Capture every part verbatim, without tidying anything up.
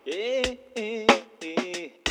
えーえーえー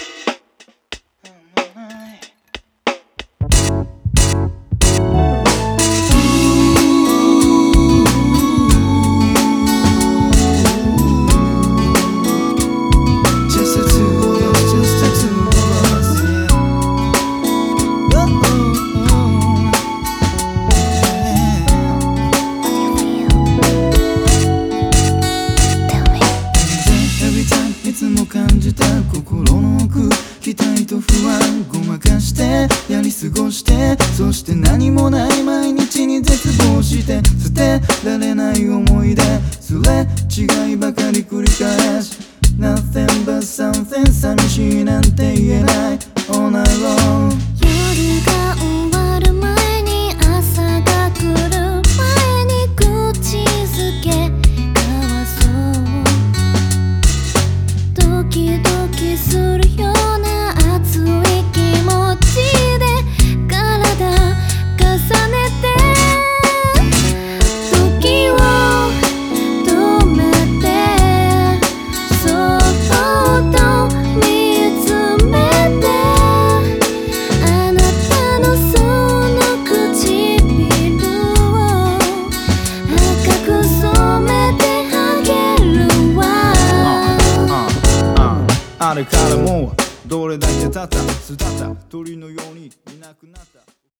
感じた心の奥、期待と不安ごまかしてやり過ごして、そして何もない毎日に絶望して、捨てられない思い出すれ違いばかり繰り返し Nothing but something 寂しいなんて言えない All night long 夜が終わる前に朝が来る前に口づけ交わそうドキドキするような熱い気持ちで体重ねて時を止めてそっと見つめてあなたのその唇を赤く染めてあげるわあれからもうどれだけ経った巣立った鳥のようにいなくなった